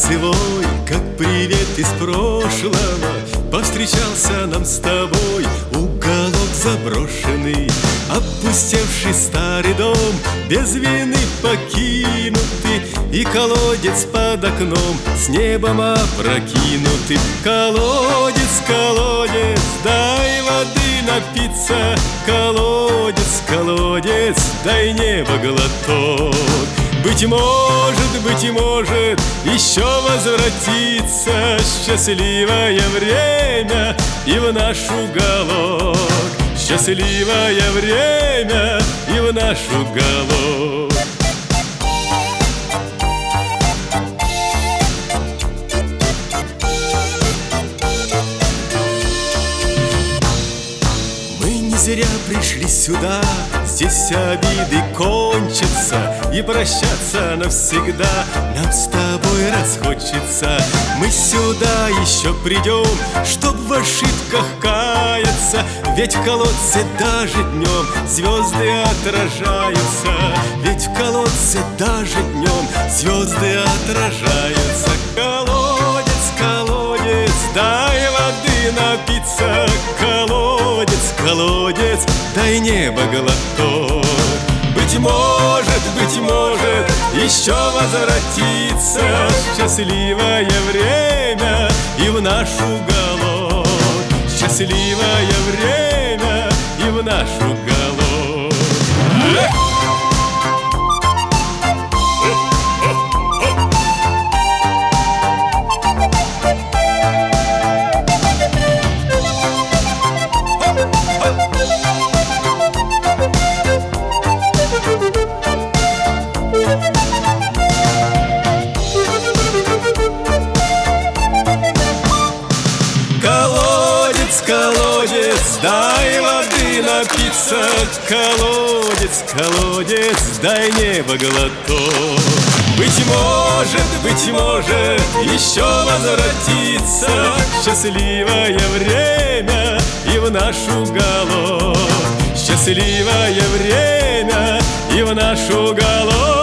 гостевой, как привет из прошлого, повстречался нам с тобой уголок заброшенный, опустевший старый дом, без вины покинутый, и колодец под окном с небом опрокинутый. Колодец, колодец, дай воды напиться, колодец, колодец, дай небо глоток. Быть может, еще возвратится счастливое время и в наш уголок. Счастливое время и в наш уголок. Зря пришли сюда, здесь обиды кончатся, и прощаться навсегда нам с тобой расхочется. Мы сюда еще придем, чтоб в ошибках каяться, ведь в колодце даже днем звезды отражаются. Ведь в колодце даже днем звезды отражаются. Колодец, колодец, дай воды напиться, колодец, колодец, дай небо глоток. Быть может, еще возвратится счастливое время и в наш уголок. Счастливое время и в наш уголок. Колодец, колодец, дай воды напиться, колодец, колодец, дай небо глоток. Быть может, еще возвратится счастливое время и в наш уголок. Счастливое время и в наш уголок.